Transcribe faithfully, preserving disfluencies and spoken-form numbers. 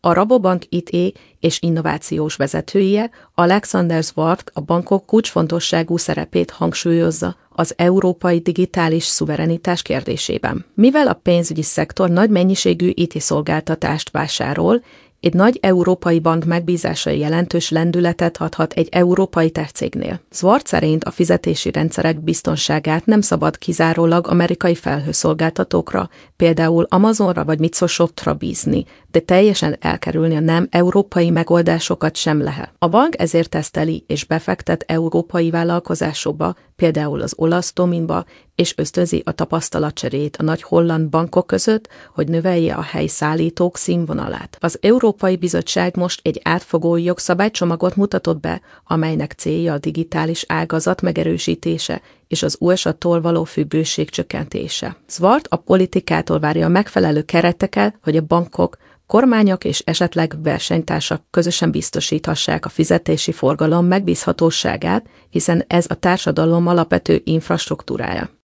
A Rabobank I T és innovációs vezetője, Alexander Szwarc a bankok kulcsfontosságú szerepét hangsúlyozza az európai digitális szuverenitás kérdésében. Mivel a pénzügyi szektor nagy mennyiségű I T szolgáltatást vásárol, egy nagy európai bank megbízása jelentős lendületet adhat egy európai tech-cégnél. Szwarc szerint a fizetési rendszerek biztonságát nem szabad kizárólag amerikai felhőszolgáltatókra, például Amazonra vagy Microsoftra bízni, de teljesen elkerülni a nem európai megoldásokat sem lehet. A bank ezért teszteli és befektet európai vállalkozásokba, például az olasz Dominba, és ösztönzi a tapasztalatcserét a nagy holland bankok között, hogy növelje a helyi szállítók színvonalát. Az Európai Bizottság most egy átfogó jogszabálycsomagot mutatott be, amelynek célja a digitális ágazat megerősítése és az U S A-tól való függőség csökkentése. Szwarc a politikától várja a megfelelő kereteket, hogy a bankok, kormányok és esetleg versenytársak közösen biztosíthassák a fizetési forgalom megbízhatóságát, hiszen ez a társadalom alapvető infrastruktúrája.